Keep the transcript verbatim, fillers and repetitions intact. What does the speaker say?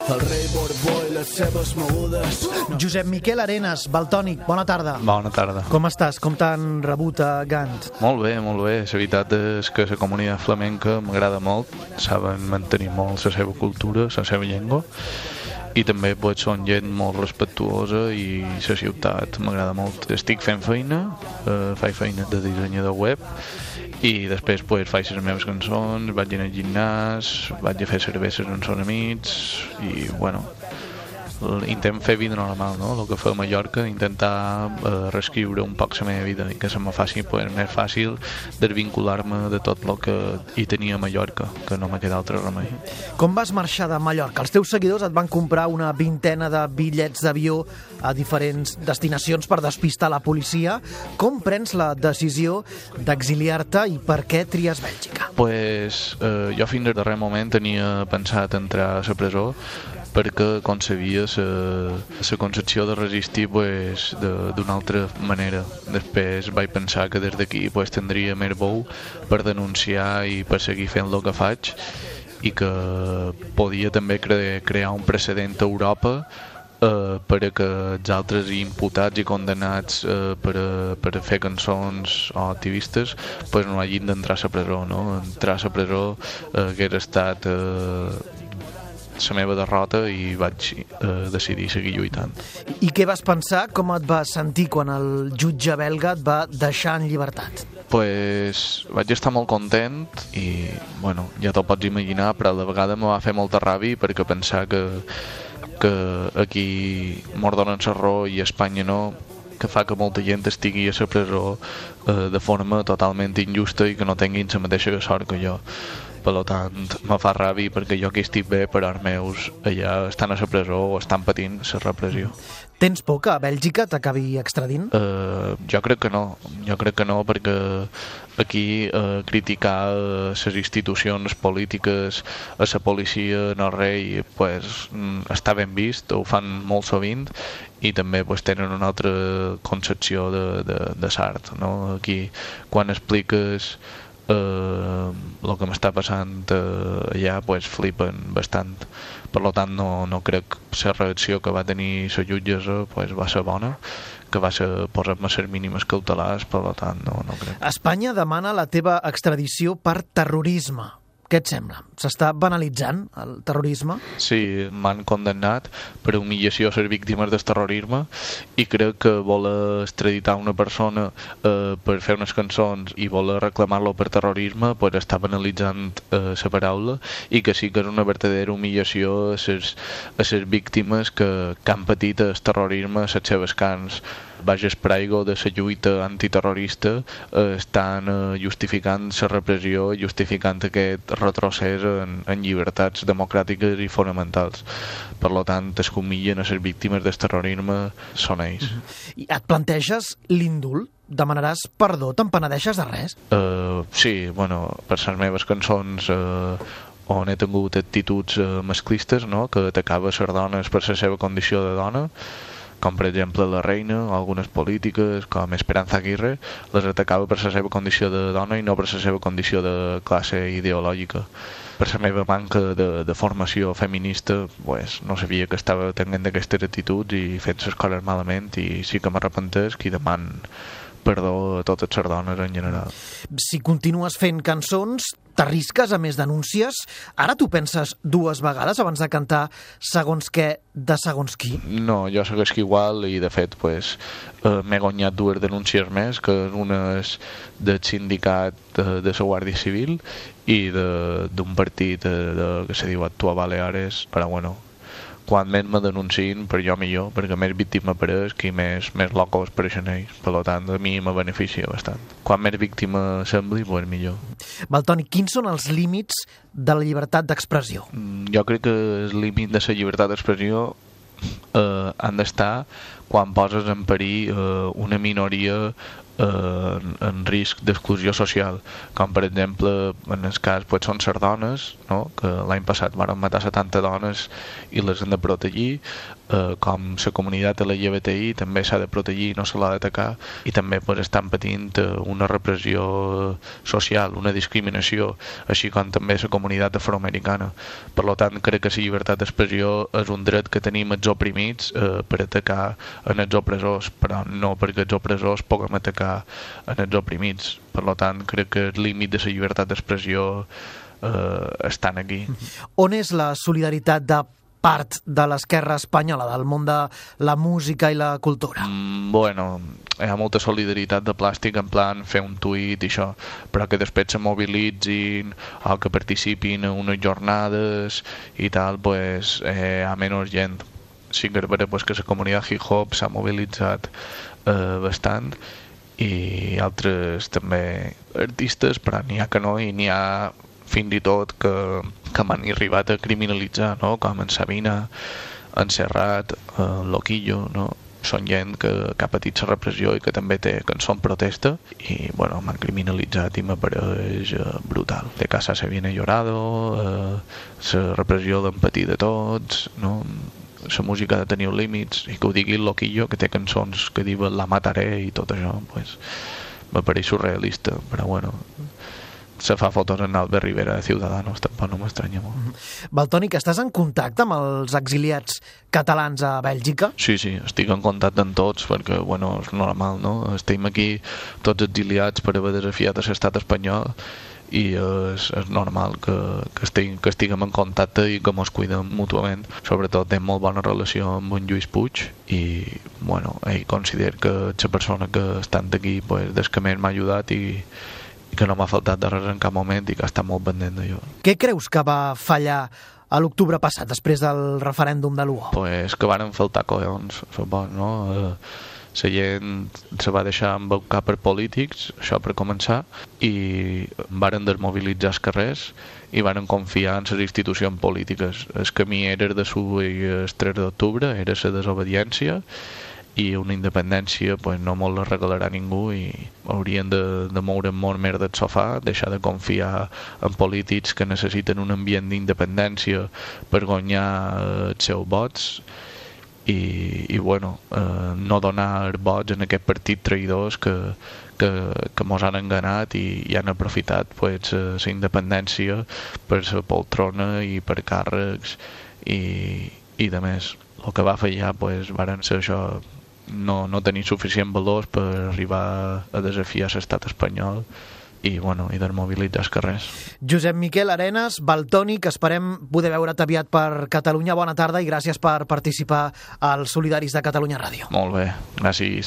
El rei Borbó i les seves mogudes. Josep Miquel Arenas, Valtònic, bona tarda. Bona tarda. Com estàs? Com t'han rebut a Gant? Molt bé, molt bé. La veritat és que la comunitat flamenca m'agrada molt. Saben mantenir molt la seva cultura, la seva llengua. I també pues, són gent molt respectuosa i la ciutat m'agrada molt. Estic fent feina, eh, faig feina de dissenyador web i després pues, faig les meves cançons, vaig anar al gimnàs, vaig a fer cerveses amb els amics i bueno, intent fer vida normal, no? El que fa a Mallorca, intentar eh, reescriure un poc la meva vida i que se me faci pues, més fàcil desvincular-me de tot el que hi tenia a Mallorca, que no m'ha quedat altre remei. Com vas marxar de Mallorca? Els teus seguidors et van comprar una vintena de bitllets d'avió a diferents destinacions per despistar la policia. Com prens la decisió d'exiliar-te i per què tries Bèlgica? Pues, eh, jo fins al darrer moment tenia pensat entrar a la presó perquè concebia la concepció de resistir pues, d'una altra manera. Després vaig pensar que des d'aquí pues, tindria més bou per denunciar i per seguir fent el que faig i que podia també cre crear un precedent a Europa eh, per a que els altres imputats i condemnats eh, per, a, per a fer cançons o activistes pues, no hagin d'entrar a la presó. No? Entrar a la presó eh, hagués estat eh, la meva derrota i vaig eh, decidir seguir lluitant. I què vas pensar? Com et vas sentir quan el jutge belga et va deixar en llibertat? Pues vaig estar molt content i, bueno, ja t'ho pots imaginar, però a la vegada me va fer molta ràbia perquè pensar que, que aquí mos donen la raó i a Espanya no, que fa que molta gent estigui a la presó eh, de forma totalment injusta i que no tinguin la mateixa sort que jo. Per tant, me fa ràbia perquè jo aquí estic bé, però els meus allà estan a la presó o estan patint la repressió. Tens por que a Bèlgica t'acabi extradint? Uh, jo crec que no, jo crec que no, perquè aquí uh, criticar les institucions polítiques, a la policia, en el rei, pues, està ben vist, ho fan molt sovint i també pues, tenen una altra concepció de, de, de l'art. No? Aquí, quan expliques Uh, el que m'està passant uh, allà pues, flipen bastant. Per tant no, no crec que la reacció que va tenir la jutgessa pues, va ser bona, que va ser posar-me les mínimes cautelars, per tant no, no crec. Espanya demana la teva extradició per terrorisme. Què et sembla? S'està banalitzant el terrorisme? Sí, m'han condemnat per humillació a les víctimes del terrorisme i crec que voler extraditar una persona eh, per fer unes cançons i voler reclamar-lo per terrorisme pues, està banalitzant eh, la paraula i que sí que és una verdadera humillació a les, a les víctimes que, que han patit el terrorisme a les seves carns. Baix espraigo de la lluita antiterrorista eh, estan eh, justificant la repressió, justificant aquest retrocés en, en llibertats democràtiques i fonamentals. Per tant, els que humillen a les víctimes del terrorisme són ells. I et planteges l'indult? Demanaràs perdó? Te'n penedeixes de res? Uh, sí, bueno, per les meves cançons uh, on he tingut actituds uh, masclistes, no? Que atacava les dones per la seva condició de dona, com per exemple la reina, o algunes polítiques com Esperanza Aguirre, les atacava per la seva condició de dona i no per la seva condició de classe ideològica. Per la meva manca de, de formació feminista pues, no sabia que estava tenint aquestes actituds i fent les coses malament i sí que m'arrepenteix i deman perdó a totes les dones en general. Si continues fent cançons, t'arrisques a més denúncies? Ara tu penses dues vegades abans de cantar segons què de segons qui? No, jo segueixo igual i de fet pues, eh, m'he guanyat dues denúncies més, que una és del sindicat de, de la Guàrdia Civil i d'un partit de, de, que se diu Actua Baleares, però bueno, quan més me denunciïn, per jo millor, perquè més víctima apareix i més, més locos apareixen ells. Per tant, a mi me beneficia bastant. Quan més víctima sembli, pues millor. Valtònic, quins són els límits de la llibertat d'expressió? Mm, jo crec que el límit de la llibertat d'expressió eh, han d'estar quan poses en perill eh, una minoria eh, en risc d'exclusió social, com per exemple en el cas pues, són les dones, no? Que l'any passat van matar setanta dones i les han de protegir, eh, com la comunitat L G B T I també s'ha de protegir i no se l'ha d'atacar, i també pues, estan patint una repressió social, una discriminació, així com també la comunitat afroamericana. Per tant, crec que la llibertat d'expressió és un dret que tenim els oprimits eh, per atacar en els opressors, però no perquè els opressors puguem atacar en els oprimits. Per tant, crec que el límit de la llibertat d'expressió eh, estan aquí. On és la solidaritat de part de l'esquerra espanyola, del món de la música i la cultura? Mm, bueno, hi ha molta solidaritat de plàstic en plan fer un tuit i això, però que després se mobilitzin o que participin en unes jornades i tal, pues eh, hi ha menys gent. Sí que és vera pues, que la comunitat hip-hop s'ha mobilitzat eh, bastant, i altres també artistes, però n'hi ha que no, i n'hi ha fins i tot que, que m'han arribat a criminalitzar, no? Com en Sabina, en Serrat, en Loquillo, no? Són gent que, que ha patit la repressió i que també té cançó en protesta, i bueno, m'han criminalitzat i m'apareix eh, brutal. De casa se viene llorado, eh, la repressió d'empatir de tots, no? La música ha de tenir límits, i que ho digui el Loquillo, que té cançons que diuen la mataré i tot això, pues, m'apareix surrealista, però bueno, se fa fotos en Albert Rivera de Ciudadanos, tampoc no m'estranya molt. Valtònic, estàs en contacte amb els exiliats catalans a Bèlgica? Sí, sí, estic en contacte amb tots, perquè, bueno, és normal, no? Estem aquí tots exiliats per haver desafiat a l'estat espanyol, i és, és normal que, que, estig, que estiguem en contacte i que ens cuidem mútuament. Sobretot tenim molt bona relació amb en Lluís Puig, i bueno, ell considera que la persona que està aquí pues, des que més m'ha ajudat i que no m'ha faltat de res en cap moment i que està molt pendent d'allò. Què creus que va fallar a l'octubre passat, després del referèndum de l'U O? Pues que varen faltar collons, supos, no? Eh, la gent se va deixar embaucar per polítics, això per començar, i varen desmobilitzar els carrers i varen confiar en les institucions polítiques. El camí era de subir el tres d'octubre, era la desobediència, i una independència pues, no molt la regalarà ningú, i haurien de, de moure molt més del sofà, deixar de confiar en polítics que necessiten un ambient d'independència per guanyar els seus vots, i, i bueno, eh, no donar vots en aquest partit traïdors que, que, que mos han enganat i, i han aprofitat pues, la independència per la poltrona i per càrrecs i, i de més. El que va fallar pues, varen ser això, no, no tenir suficient valors per arribar a desafiar l'estat espanyol i, bueno, i desmobilitzar els carrers. Josep Miquel Arenas, Valtònic, esperem poder veure't aviat per Catalunya. Bona tarda i gràcies per participar als Solidaris de Catalunya Ràdio. Molt bé, gràcies.